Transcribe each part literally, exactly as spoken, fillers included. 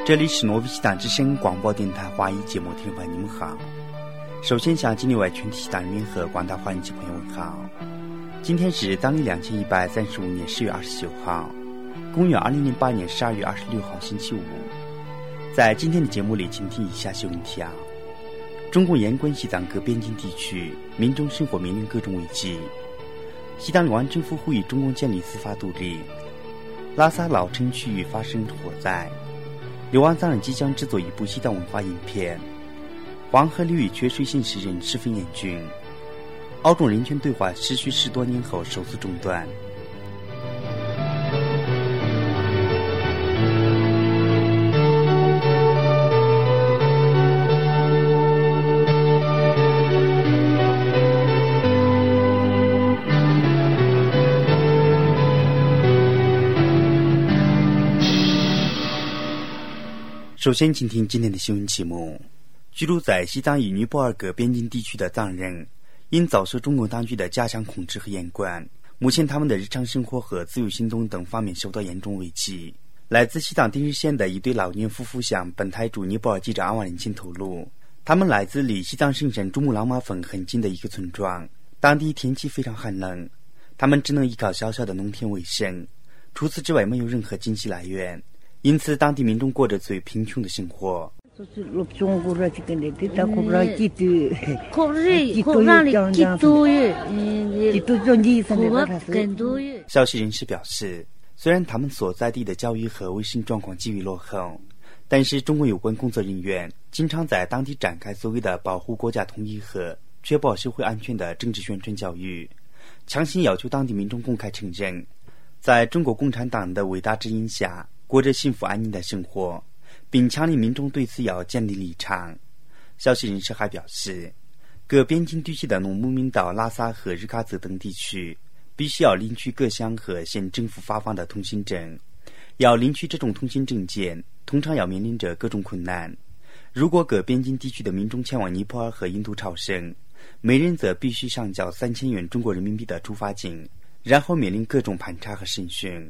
这里是诺维西党之声广播电台华语节目，听众朋友你们好。首先向境内外全体西党人民和广大华人朋友问好。今天是当历两千一百三十五年十月二十九号，公元二零零八年十二月二十六号星期五。在今天的节目里，请听以下新闻提要：中共严管西藏各边境地区，民众生活面临各种危机。西藏流亡政府呼吁中共建立司法独立。拉萨老城区域发生火灾。流亡藏人即将制作一部西藏文化影片。黄河流域缺水性湿疹十分严峻。澳中人权对话持续十多年后首次中断。首先请听今天的新闻节目。居住在西藏与尼泊尔各边境地区的藏人因遭受中共当局的加强控制和严管，目前他们的日常生活和自由行动等方面受到严重危机。来自西藏丁日县的一对老年夫妇向本台驻尼泊尔记者阿万人前透露，他们来自离西藏圣山珠穆朗玛峰很近的一个村庄，当地天气非常寒冷，他们只能依靠小小的农田为生，除此之外没有任何经济来源，因此当地民众过着最贫穷的生活。消息人士表示，虽然他们所在地的教育和卫生状况极为落后，但是中国有关工作人员经常在当地展开所谓的保护国家统一和确保社会安全的政治宣传教育，强行要求当地民众公开承认在中国共产党的伟大指引下过着幸福安宁的生活，并强令民众对此要建立立场。消息人士还表示，各边境地区的农牧民到拉萨和日喀则等地区必须要领取各乡和县政府发放的通行证，要领取这种通行证件通常要面临着各种困难。如果各边境地区的民众前往尼泊尔和印度朝圣，每人则必须上缴三千元中国人民币的出发金，然后面临各种盘查和审讯。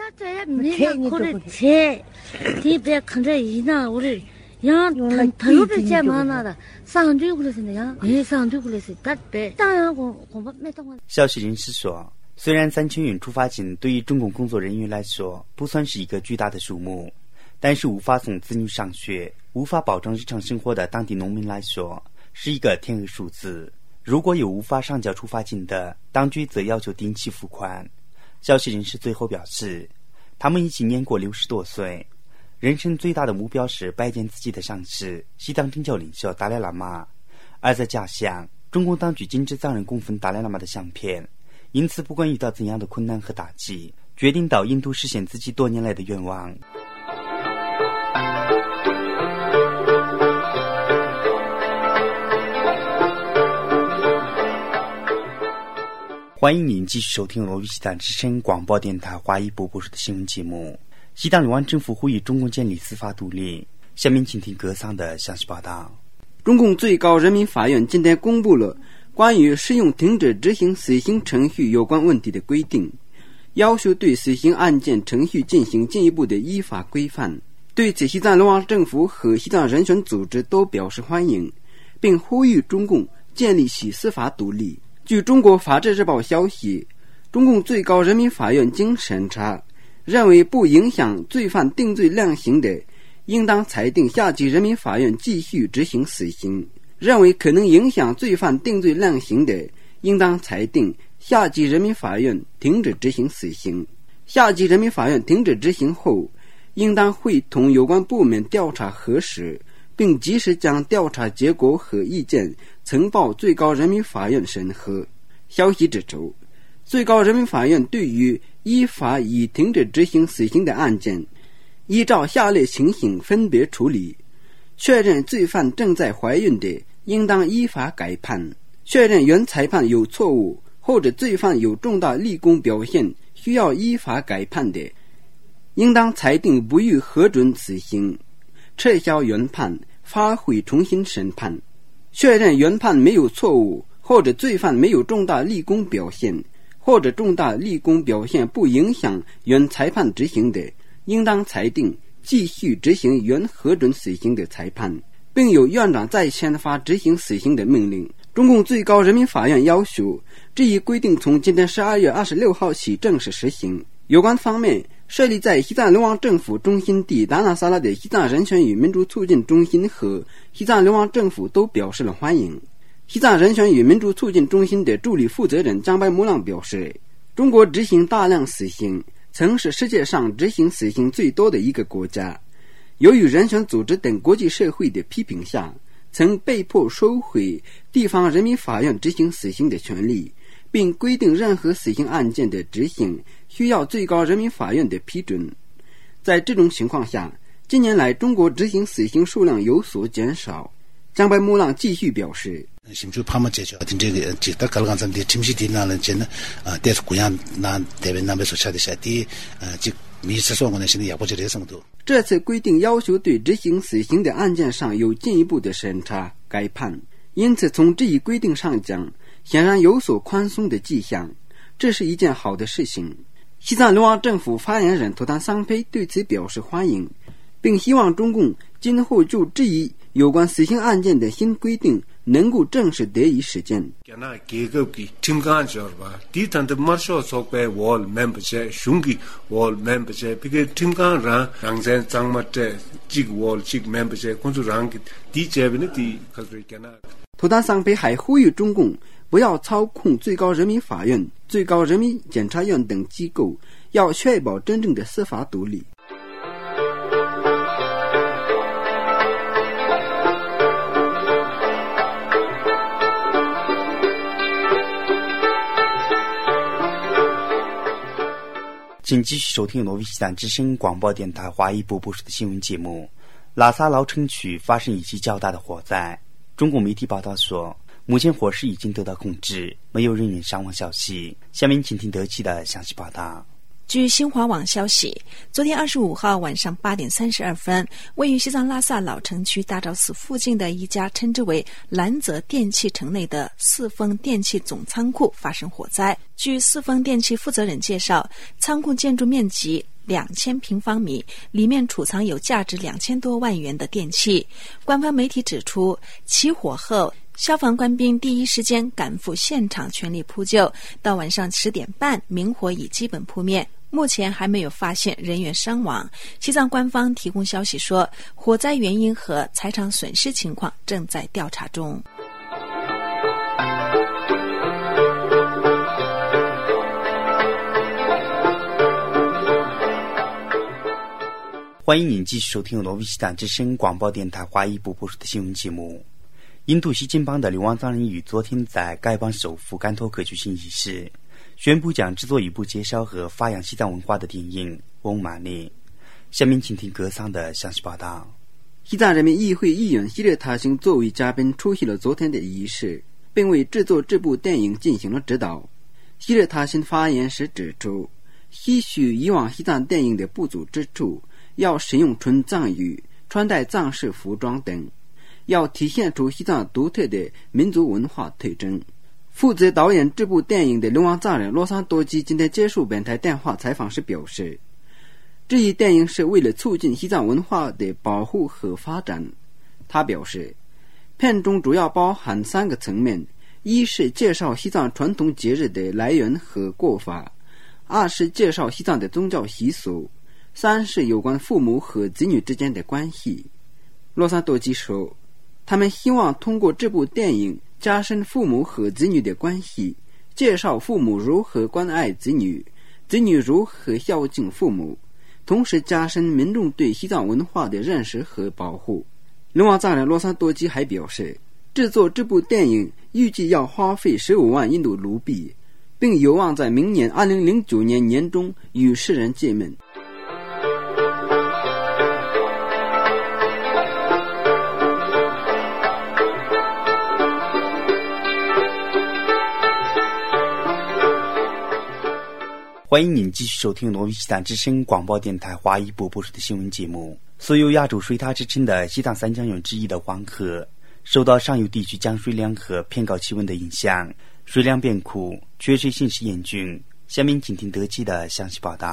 消息人士说，虽然三千元出发金对于中共工作人员来说不算是一个巨大的数目，但是无法送子女上学、无法保障日常生活的当地农民来说是一个天文数字。如果有无法上缴出发金的，当局则要求定期付款。消息人士最后表示，他们已经年过六十多岁，人生最大的目标是拜见自己的上司西藏政教领袖达赖喇嘛，而在家乡，中共当局禁止藏人供奉达赖喇嘛的相片，因此不管遇到怎样的困难和打击，决定到印度实现自己多年来的愿望。欢迎您继续收听罗语西藏之声广播电台华语播播出的新闻节目。西藏流亡政府呼吁中共建立司法独立。下面请听格桑的详细报道。 中共最高人民法院今天公布了关于适用停止执行死刑程序有关问题的规定，要求对死刑案件程序进行进一步的依法规范。对此，西藏流亡政府和西藏人权组织都表示欢迎，并呼吁中共建立起司法独立。据中国法制日报消息，中共最高人民法院经审查，认为不影响罪犯定罪量刑的，应当裁定下级人民法院继续执行死刑；认为可能影响罪犯定罪量刑的，应当裁定下级人民法院停止执行死刑。下级人民法院停止执行后，应当会同有关部门调查核实，并及时将调查结果和意见呈报最高人民法院审核。消息指出，最高人民法院对于依法已停止执行死刑的案件，依照下列情形分别处理：确认罪犯正在怀孕的，应当依法改判；确认原裁判有错误，或者罪犯有重大立功表现需要依法改判的，应当裁定不予核准死刑，撤销原判，发回重新审判；确认原判没有错误，或者罪犯没有重大立功表现，或者重大立功表现不影响原裁判执行的，应当裁定继续执行原核准死刑的裁判，并有院长再签发执行死刑的命令。中共最高人民法院要求这一规定从今年十二月二十六号起正式实行。有关方面设立在西藏流亡政府中心地达纳萨拉的西藏人权与民主促进中心和西藏流亡政府都表示了欢迎。西藏人权与民主促进中心的助理负责人江白木浪表示，中国执行大量死刑，曾是世界上执行死刑最多的一个国家。由于人权组织等国际社会的批评下，曾被迫收回地方人民法院执行死刑的权利，并规定任何死刑案件的执行需要最高人民法院的批准。在这种情况下，近年来中国执行死刑数量有所减少。江白木浪继续表示， 심주 파마 제조 같은 제 지다 갈간 잠데 팀시 딜나는 제는 대서 고향 나 대변 남에서 차대샤디 즉 미스소원의 신의 야보절의 성도 这次规定要求对执行死刑的案件上有进一步的审查改判，因此从这一规定上讲，显然有所宽松的迹象，这是一件好的事情。西藏流亡政府发言人图坦桑佩对此表示欢迎，并希望中共今后就这一有关死刑案件的新规定能够正式得以实践。图坦桑佩还呼吁中共不要操控最高人民法院、最高人民检察院等机构，要确保真正的司法独立。 请继续收听挪威西藏之声广播电台华裔部播出的新闻节目。拉萨劳城区发生一起较大的火灾，中国媒体报道说，目前火势已经得到控制，没有人员伤亡消息。下面请听德基的详细报道。 据新华网消息，昨天二十五号晚上八点三十二分，位于西藏拉萨老城区大昭寺附近的一家称之为兰泽电器城内的四丰电器总仓库发生火灾。据四丰电器负责人介绍，仓库建筑面积两千平方米，里面储藏有价值两千多万元的电器。官方媒体指出，起火后，消防官兵第一时间赶赴现场全力扑救，到晚上十点半，明火已基本扑灭。目前还没有发现人员伤亡。西藏官方提供消息说，火灾原因和财产损失情况正在调查中。 欢迎您继续收听挪威西藏之声广播电台华裔部播出的新闻节目。印度西金邦的流亡藏人与昨天在该邦首府甘托克举行仪式，宣布将制作一部介绍和发扬西藏文化的电影《翁玛丽》。下面请听格桑的详细报道。 西藏人民议会议员希热塔星作为嘉宾出席了昨天的仪式，并为制作这部电影进行了指导。希热塔星发言时指出，吸取以往西藏电影的不足之处，要使用纯藏语，穿戴藏式服装等，要体现出西藏独特的民族文化特征。负责导演这部电影的流亡藏人罗桑多基今天接受本台电话采访时表示，这一电影是为了促进西藏文化的保护和发展。他表示，片中主要包含三个层面：一是介绍西藏传统节日的来源和过法；二是介绍西藏的宗教习俗；三是有关父母和子女之间的关系。罗桑多基说，他们希望通过这部电影加深父母和子女的关系，介绍父母如何关爱子女，子女如何孝敬父母，同时加深民众对西藏文化的认识和保护。流亡藏人罗桑多基还表示，制作这部电影预计要花费十五万印度卢币，并有望在明年二零零九年年中与世人见面。 欢迎您继续收听挪威西藏之声广播电台华裔部播出的新闻节目。所有亚洲水塔之称的西藏三江源之一的黄河，受到上游地区降水量和偏高气温的影响，水量变苦，缺水形势严峻。下面请听德基的详细报道。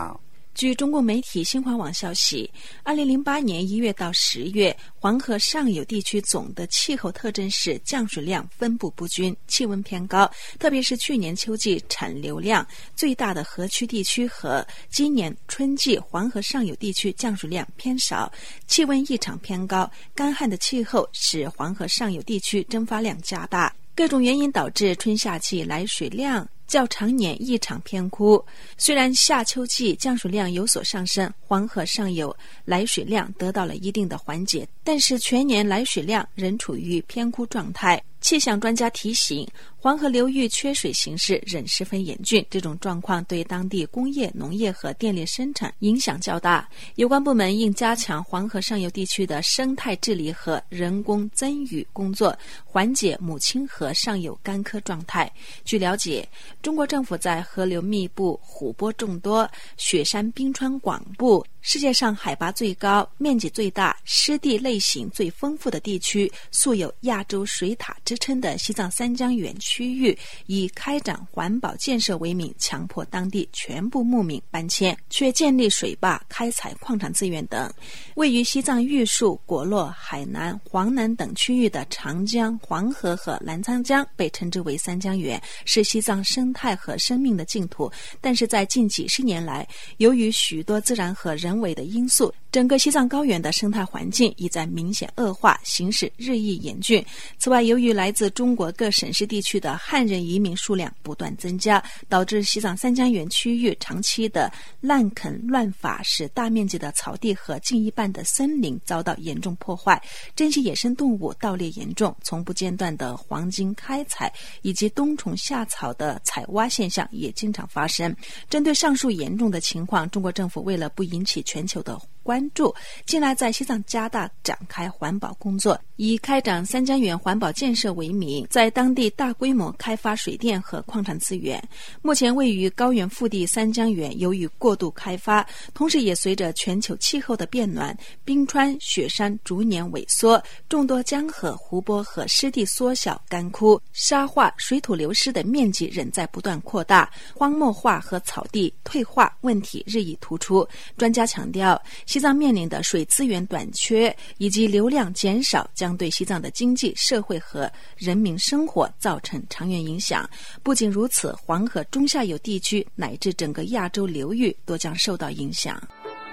据中共媒体新华网消息，二零零八年一月到十月，黄河上游地区总的气候特征是降水量分布不均，气温偏高，特别是去年秋季产流量最大的河区地区和今年春季黄河上游地区降水量偏少，气温异常偏高，干旱的气候使黄河上游地区蒸发量加大，各种原因导致春夏季来水量较常年异常偏枯。虽然夏秋季降水量有所上升，黄河上游来水量得到了一定的缓解，但是全年来水量仍处于偏枯状态。气象专家提醒，黄河流域缺水形势仍十分严峻，这种状况对当地工业、农业和电力生产影响较大。有关部门应加强黄河上游地区的生态治理和人工增雨工作，缓解母亲河上游干涸状态。据了解，中国政府在河流密布、湖泊众多、雪山冰川广布、世界上海拔最高、面积最大、湿地类型最丰富的地区，素有亚洲水塔之称的西藏三江源区域，以开展环保建设为名，强迫当地全部牧民搬迁，却建立水坝、开采矿产资源等。位于西藏玉树、果洛、海南、黄南等区域的长江、黄河和澜沧江被称之为三江源，是西藏生态和生命的净土。但是在近几十年来，由于许多自然和人为的因素，整个西藏高原的生态环境已在明显恶化，形势日益严峻。此外，由于来自中国各省市地区的汉人移民数量不断增加，导致西藏三江源区域长期的滥垦乱伐，使大面积的草地和近一半的森林遭到严重破坏，珍稀野生动物盗猎严重，从不间断的黄金开采以及冬虫夏草的采挖现象也经常发生。针对上述严重的情况，中国政府为了不引起全球的关注，近来在西藏加大展开环保工作，以开展三江源环保建设为名，在当地大规模开发水电和矿产资源。目前位于高原腹地三江源由于过度开发，同时也随着全球气候的变暖，冰川、雪山逐年萎缩，众多江河、湖泊和湿地缩小干枯，沙化、水土流失的面积仍在不断扩大，荒漠化和草地退化问题日益突出。专家强调，西藏面临的水资源短缺以及流量减少，将对西藏的经济、社会和人民生活造成长远影响。不仅如此，黄河中下游地区乃至整个亚洲流域都将受到影响。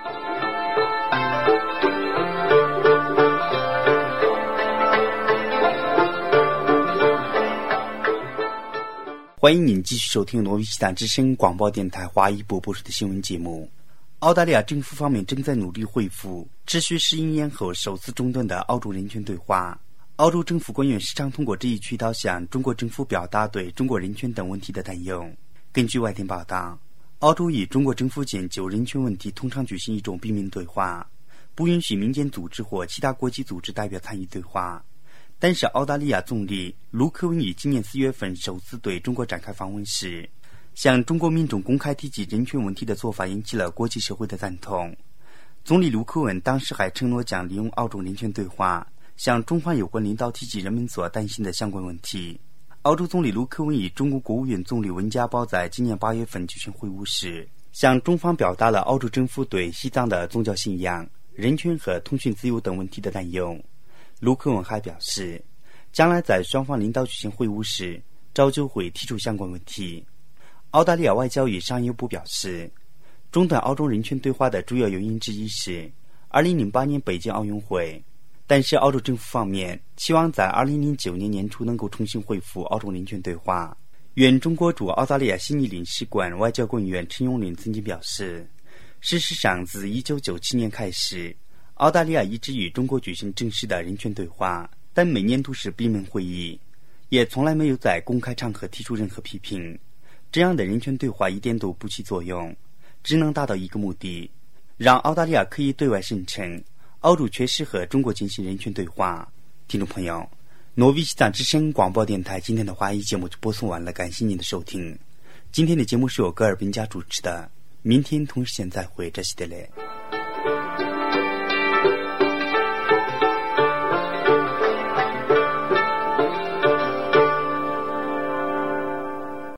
欢迎您继续收听挪威西藏之声广播电台华语播播出的新闻节目。澳大利亚政府方面正在努力恢复持续十一年后首次中断的澳洲人权对话。澳洲政府官员时常通过这一渠道向中国政府表达对中国人权等问题的担忧。根据外电报道，澳洲与中国政府间就人权问题通常举行一种闭门对话，不允许民间组织或其他国际组织代表参与对话。但是澳大利亚总理卢克文于今年四月份首次对中国展开访问时，向中国民众公开提及人权问题的做法引起了国际社会的赞同。总理卢克文当时还承诺将利用澳洲人权对话向中方有关领导提及人们所担心的相关问题。澳洲总理卢克文与中国国务院总理温家宝在今年八月份举行会晤时，向中方表达了澳洲政府对西藏的宗教信仰、人权和通讯自由等问题的担忧。卢克文还表示，将来在双方领导举行会晤时，照旧会提出相关问题。澳大利亚外交与商业部表示，中断澳洲人权对话的主要原因之一是二零零八年北京奥运会，但是澳洲政府方面期望在二零零九年年初能够重新恢复澳洲人权对话。原中国驻澳大利亚悉尼领事馆外交官员陈永林曾经表示，事实上自一九九七年开始，澳大利亚一直与中国举行正式的人权对话，但每年都是闭门会议，也从来没有在公开场合提出任何批评。这样的人权对话一点都不起作用，只能达到一个目的，让澳大利亚可以对外声称澳洲确实和中国进行人权对话。听众朋友，挪威西藏之声广播电台今天的华语节目就播送完了，感谢您的收听。今天的节目是由格尔宾家主持的，明天同时间再会，这是的嘞。